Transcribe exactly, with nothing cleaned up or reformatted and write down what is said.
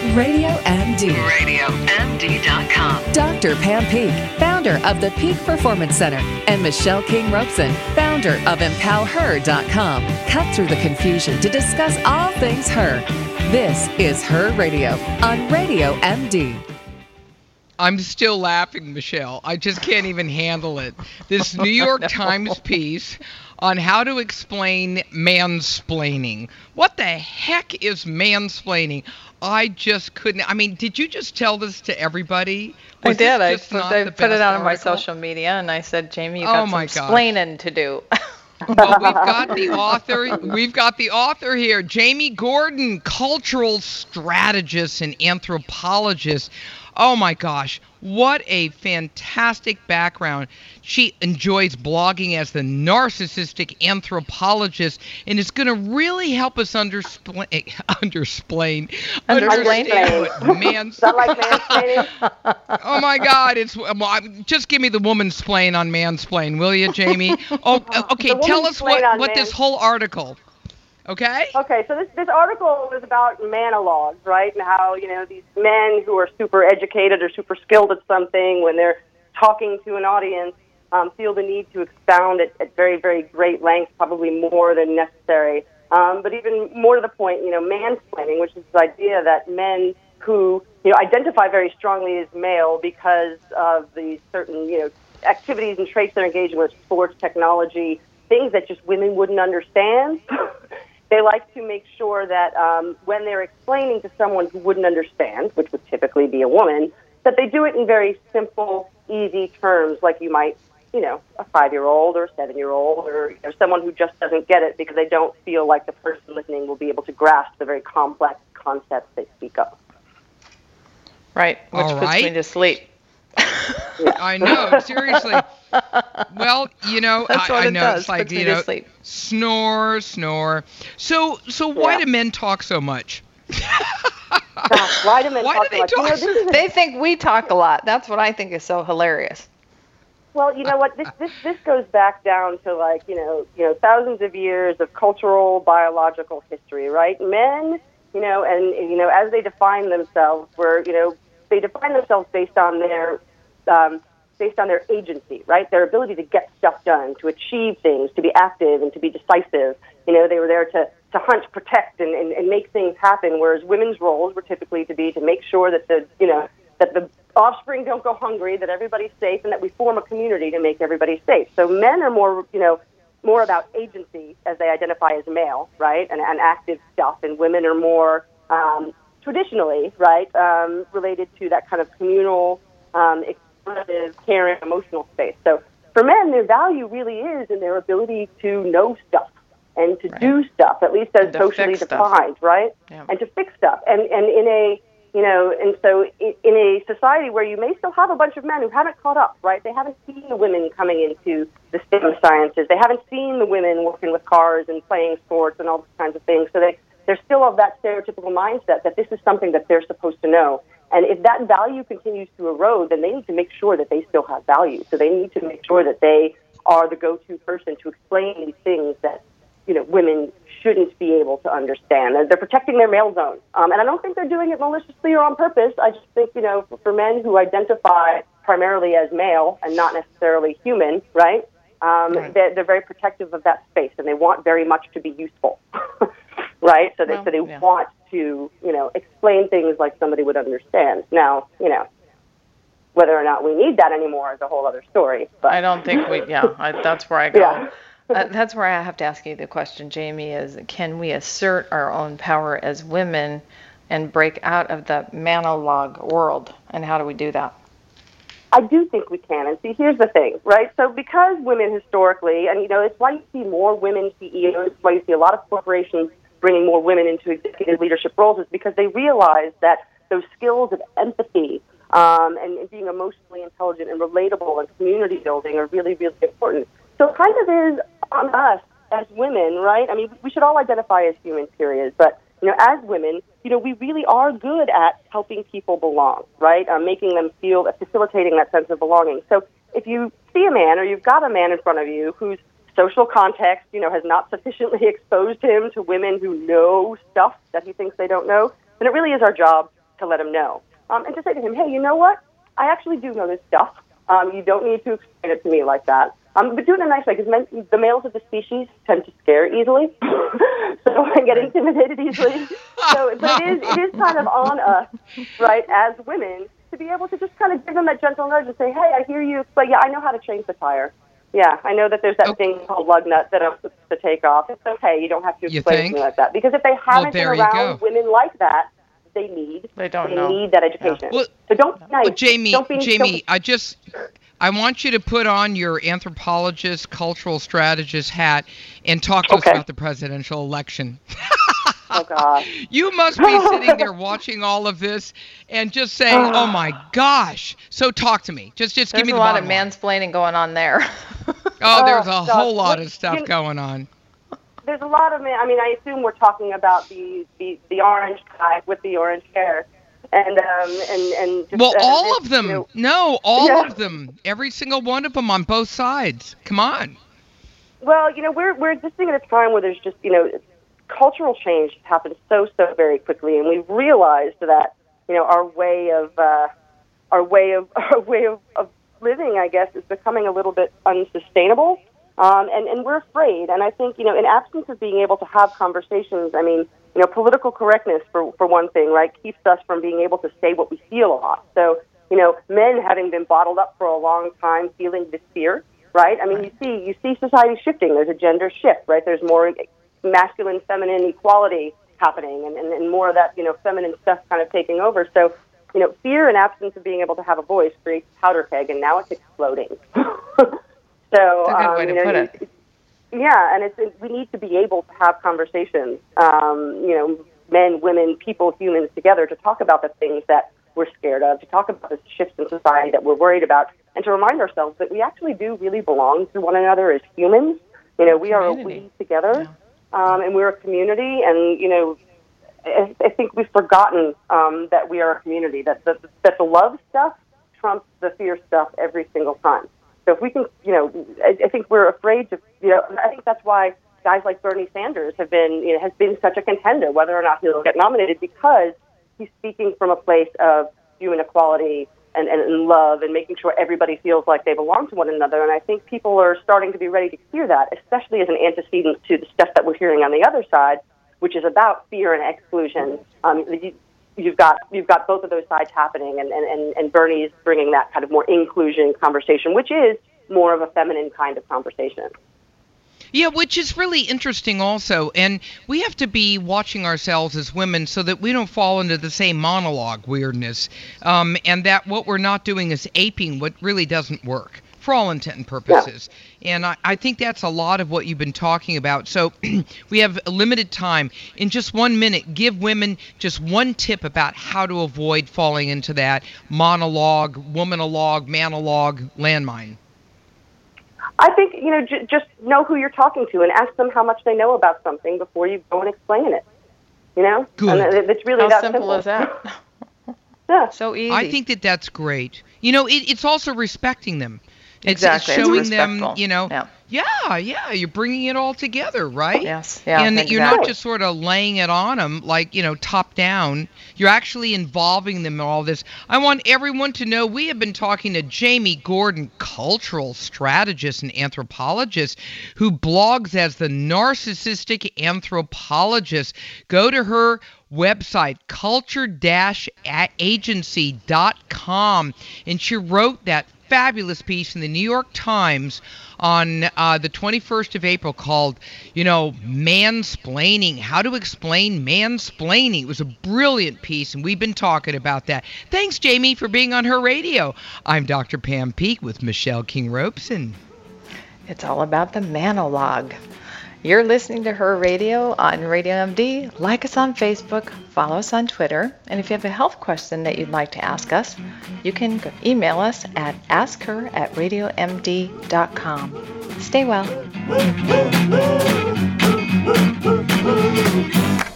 Radio M D. radio M D dot com. Doctor Pam Peak, founder of the Peak Performance Center, and Michelle King-Robeson, founder of empower her dot com, cut through the confusion to discuss all things her. This is Her Radio on Radio M D. I'm still laughing, Michelle. I just can't even handle it. This New York no. Times piece on how to explain mansplaining. What the heck is mansplaining? I just couldn't. I mean, did you just tell this to everybody? Was I did. I put, I put it out on my article? social media, and I said, Jamie, you Oh got my some gosh. explaining to do. Well, we've got the author. We've got the author here, Jamie Gordon, cultural strategist and anthropologist. Oh my gosh, what a fantastic background. She enjoys blogging as the narcissistic anthropologist and is going to really help us undersplain, undersplain, Undersplain. understand what man's... Is that like mansplaining? Oh my God! It's well, I'm- just give me the woman's plain on mansplain, will you, Jamie? Oh, okay. The Tell woman's us what plain on what this mans- whole article. Okay. Okay, so this, this article was about monologues, right? And how, you know, these men who are super educated or super skilled at something, when they're talking to an audience, um, feel the need to expound at, at very, very great length, probably more than necessary. Um, but even more to the point, you know, mansplaining, which is this idea that men who, you know, identify very strongly as male because of the certain, you know, activities and traits they're engaging with, sports, technology, things that just women wouldn't understand. They like to make sure that um, when they're explaining to someone who wouldn't understand, which would typically be a woman, that they do it in very simple, easy terms, like you might, you know, a five-year-old or a seven-year-old or, you know, someone who just doesn't get it because they don't feel like the person listening will be able to grasp the very complex concepts they speak of. Right, which All puts right. me to sleep. I know, seriously. Well, you know, That's I, what I it know does, it's like, puts you me to know, sleep. snore, snore. So, so why Yeah. do men talk so much? Gosh, why do men Why talk do so they much? You know, talk this is a They think we talk a lot. That's what I think is so hilarious. Well, you know what? This this this goes back down to like you know you know thousands of years of cultural biological history, right? Men, you know, and you know as they define themselves, were you know they define themselves based on their um, based on their agency, right? Their ability to get stuff done, to achieve things, to be active and to be decisive. You know, they were there to to hunt, protect, and, and, and make things happen. Whereas women's roles were typically to be to make sure that the you know that the offspring don't go hungry, that everybody's safe, and that we form a community to make everybody safe. So men are more, you know, more about agency as they identify as male, right, and, and active stuff, and women are more um, traditionally, right, um, related to that kind of communal, um, expressive, caring, emotional space. So for men, their value really is in their ability to know stuff and to Right. do stuff, at least as And to socially fix stuff. defined, right, Yeah. and to fix stuff. And, and in a You know, and so i- in a society where you may still have a bunch of men who haven't caught up, right? They haven't seen the women coming into the STEM sciences. They haven't seen the women working with cars and playing sports and all those kinds of things. So they, they're still of that stereotypical mindset that this is something that they're supposed to know. And if that value continues to erode, then they need to make sure that they still have value. So they need to make sure that they are the go-to person to explain these things that, you know, women shouldn't be able to understand. They're protecting their male zone. Um, and I don't think they're doing it maliciously or on purpose. I just think, you know, for men who identify primarily as male and not necessarily human, right, um, Right. They're, they're very protective of that space, and they want very much to be useful, right? So they, Well, so they yeah. want to, you know, explain things like somebody would understand. Now, you know, whether or not we need that anymore is a whole other story. But I don't think we, yeah, I, that's where I go. Yeah. Uh, that's where I have to ask you the question, Jamie, is can we assert our own power as women and break out of the monologue world? And how do we do that? I do think we can. And see, here's the thing, right? So because women historically, and, you know, it's why you see more women C E Os, it's why you see a lot of corporations bringing more women into executive leadership roles, is because they realize that those skills of empathy um, and, and being emotionally intelligent and relatable and community building are really, really important. So it kind of is on us as women, right? I mean, we should all identify as human, period. But, you know, as women, you know, we really are good at helping people belong, right? Um, making them feel, facilitating that sense of belonging. So if you see a man or you've got a man in front of you whose social context, you know, has not sufficiently exposed him to women who know stuff that he thinks they don't know, then it really is our job to let him know. Um, and to say to him, hey, you know what? I actually do know this stuff. Um, you don't need to explain it to me like that. Um, but do it in a nice way, because the males of the species tend to scare easily, so and get intimidated easily. So, but it is, it is kind of on us, right, as women, to be able to just kind of give them that gentle nudge and say, hey, I hear you, but yeah, I know how to change the tire. Yeah, I know that there's that okay. thing called lug nut that I'm supposed to take off. It's okay, you don't have to explain to me like that. Because if they haven't well, been around women like that, they need, they don't they know. need that education. Yeah. Well, so don't be nice. Well, Jamie, don't be, Jamie, don't be, I just... I want you to put on your anthropologist, cultural strategist hat and talk to okay. us about the presidential election. Oh, God. You must be sitting there watching all of this and just saying, oh, my gosh. So talk to me. Just just there's give me the There's a lot of line. mansplaining going on there. Oh, there's a oh, whole God. lot What, of stuff you, going on. There's a lot of, I mean, I assume we're talking about the, the, the orange guy with the orange hair. And um and and just, well, uh, all this, of them. You know, no, all yeah. of them. Every single one of them on both sides. Come on. Well, you know, we're we're existing at a time where there's just you know, cultural change happens so so very quickly, and we've realized that you know our way of uh, our way of our way of, of living, I guess, is becoming a little bit unsustainable. Um, and, and we're afraid. And I think, you know, in absence of being able to have conversations, I mean, you know, political correctness, for, for one thing, right, keeps us from being able to say what we feel a lot. So, you know, men having been bottled up for a long time, feeling this fear, right? I mean, you see you see society shifting. There's a gender shift, right? There's more masculine, feminine equality happening and, and, and more of that, you know, feminine stuff kind of taking over. So, you know, fear and absence of being able to have a voice creates a powder keg, and now it's exploding. So, That's a good way um, to you know, put it. Yeah, and it's we need to be able to have conversations, um, you know, men, women, people, humans together to talk about the things that we're scared of, to talk about the shifts in society that we're worried about, and to remind ourselves that we actually do really belong to one another as humans. You know, we are a we together, yeah. um, and we're a community, and, you know, I, I think we've forgotten um, that we are a community, that the, that the love stuff trumps the fear stuff every single time. So if we can, you know, I, I think we're afraid to, you know, I think that's why guys like Bernie Sanders have been, you know, has been such a contender, whether or not he'll get nominated, because he's speaking from a place of human equality and, and, and love and making sure everybody feels like they belong to one another. And I think people are starting to be ready to hear that, especially as an antecedent to the stuff that we're hearing on the other side, which is about fear and exclusion. Um, you, You've got you've got both of those sides happening, and, and, and, and Bernie's bringing that kind of more inclusion conversation, which is more of a feminine kind of conversation. Yeah, which is really interesting also. And we have to be watching ourselves as women so that we don't fall into the same monologue weirdness, um, and that what we're not doing is aping what really doesn't work, for all intent and purposes. Yeah. And I, I think that's a lot of what you've been talking about. So we have a limited time. In just one minute, give women just one tip about how to avoid falling into that monologue, womanologue, manologue landmine. I think, you know, j- just know who you're talking to and ask them how much they know about something before you go and explain it. You know? Good. And it's really how that simple. simple Is that? Yeah. So easy. I think that that's great. You know, it, it's also respecting them. It's, exactly. it's showing it's them, you know, yeah. yeah, yeah, you're bringing it all together, right? Yes, yeah, And exactly. you're not just sort of laying it on them like, you know, top down. You're actually involving them in all this. I want everyone to know we have been talking to Jamie Gordon, cultural strategist and anthropologist, who blogs as the Narcissistic Anthropologist. Go to her website, culture dash agency dot com, and she wrote that fabulous piece in the New York Times on uh, the twenty-first of April called, you know, mansplaining, how to explain mansplaining. It was a brilliant piece, and we've been talking about that. Thanks, Jamie, for being on Her Radio. I'm Doctor Pam Peeke with Michelle King-Robeson. It's all about the manologue. You're listening to Her Radio on Radio M D. Like us on Facebook, follow us on Twitter, and if you have a health question that you'd like to ask us, you can email us at ask her at radio m d dot com. Stay well.